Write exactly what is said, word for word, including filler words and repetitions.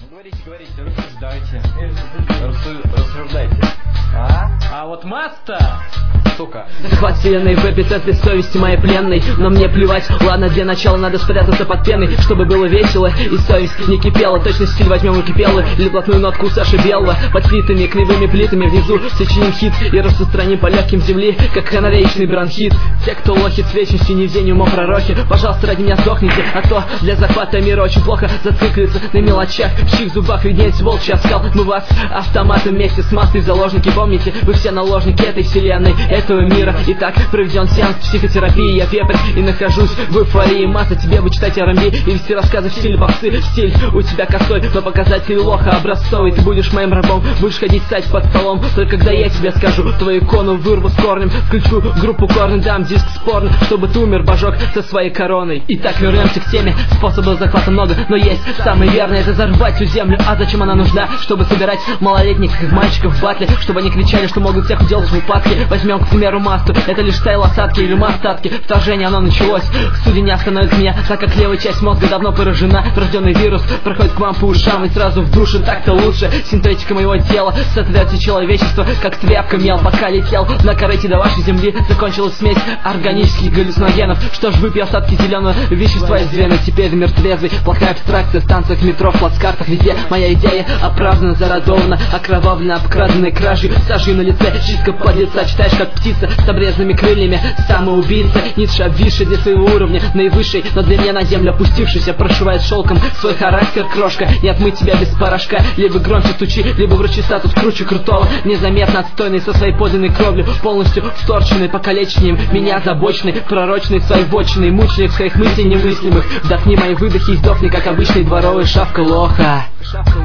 Говорите, говорите, рассуждайте. Рассуждайте. А? А вот Маста, сука. Захват вселенной в эпицентре совести моей пленной. Но мне плевать, ладно, для начала надо спрятаться под пеной, чтобы было весело и совесть не кипела. Точно стиль возьмем у кипелы или блатную нотку у Саши Белого. Под слитыми кривыми плитами внизу сочиним хит и распространим по легким земли, как канареечный бронхит. Те, кто лохи с вечностью, не в день ума пророхи, пожалуйста, ради меня сдохните, а то для захвата мира очень плохо зациклиться на мелочах. В чьих зубах виднеется волчий оскал. Мы вас автоматом вместе с массой заложники. Помните, вы все наложники этой вселенной, этого мира. Итак, проведен сеанс психотерапии. Я вепрь и нахожусь в эйфории. Масса тебе вы читать ар энд би и вести рассказы в стиле попсы. Стиль у тебя косой, но показатель лоха образцовый. Ты будешь моим рабом, будешь ходить ссать под столом. Только когда я тебе скажу, твою икону вырву с корнем. Включу группу Корн, дам диск спорно, чтобы ты умер, божок, со своей короной. Итак, вернемся к теме. Способов захвата много, но есть самый верный — это зарвать всю землю. А зачем она нужна? Чтобы собирать малолетних мальчиков в батле, чтобы они кричали, что могут всех уделать в упадке. Возьмем, к примеру, Масту. Это лишь стайл осадки или остатки. Вторжение оно началось. Судьи не остановит меня, так как левая часть мозга давно поражена. Врожденный вирус проходит к вам по ушам и сразу в душе. Так-то лучше. Синтетика моего тела сотрется человечество, как тряпка мел. Пока летел на корыте до вашей земли, закончилась смесь органических галлюциногенов. Что ж, выпей остатки зеленого вещества из вены. Теперь мир трезвый. Плохая абстракция в станциях метро, в плацкартах везде. Моя идея оправдана, зарадована, окровавлена, обкраденной кражей. Сажей на лице, чистка подлеца. Читаешь как птица с обрезанными крыльями. Самоубийца, Ницше обвисший для своего уровня наивысший, но для меня на землю опустившийся. Прошивает шелком свой характер, крошка. Не отмыть тебя без порошка. Либо громче стучи, либо вручи статус круче крутого. Незаметно отстойный со своей подлинной кровлю, полностью вторченный, покалечением меня озабоченный, пророчный, своей вотчиной, мученик своих мыслей немыслимых. Вдохни мои выдохи и сдохни, как обычный дворовый шавка лоха.